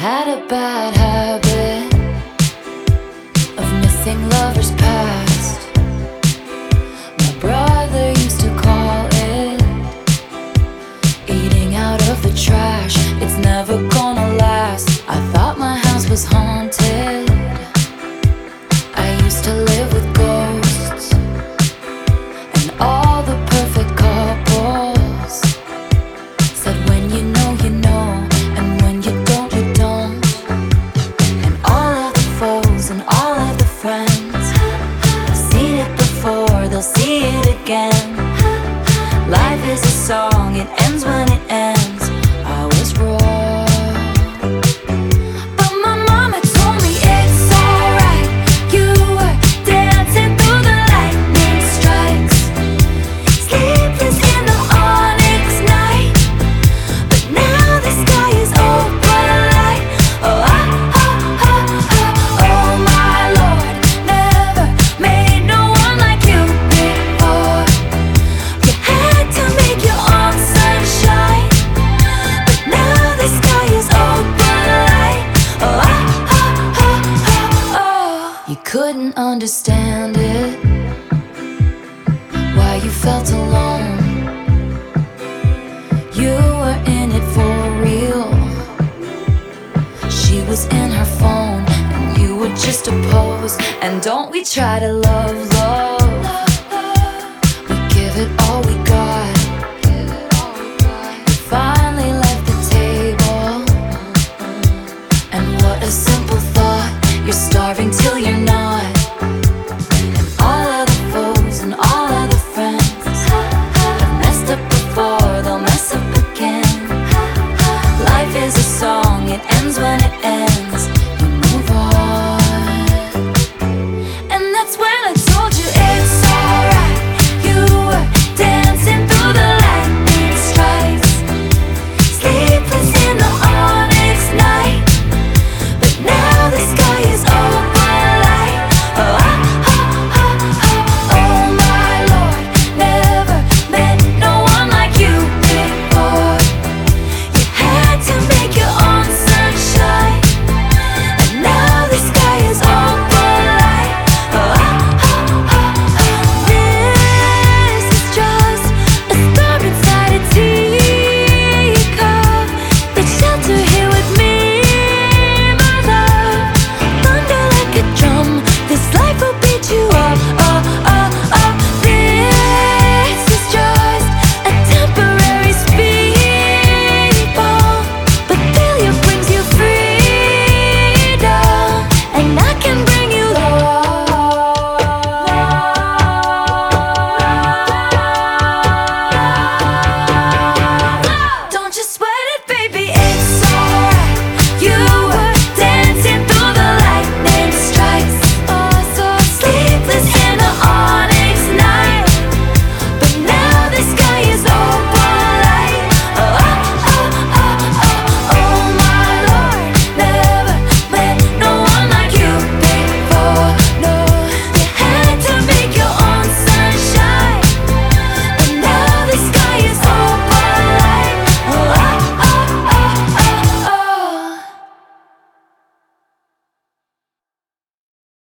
had a bad habit of missing lovers past. My brother used to call it eating out of the trash. It's never gonna last. I thought my house was haunted. I used to live with ghosts and all the perfect couples said when you know, you know, and when you don't, you don't. And all of the foes and all of the friends have seen it before, they'll see it again. Life is a song, it ends when it ends. I was wrong, but my mama told me it's alright. You were dancing through the lightning strikes, sleepless in the onyx night, but now the sky is open light. Oh, oh, oh, oh, oh, oh my Lord, never made no one like you before. You had to make your own sunshine, but now the sky is open light. Oh, oh, oh, oh, oh, oh. You couldn't understand it, why you felt alone. You were in it for real. She was in her phone and you were just a pose. And don't we try to love, love?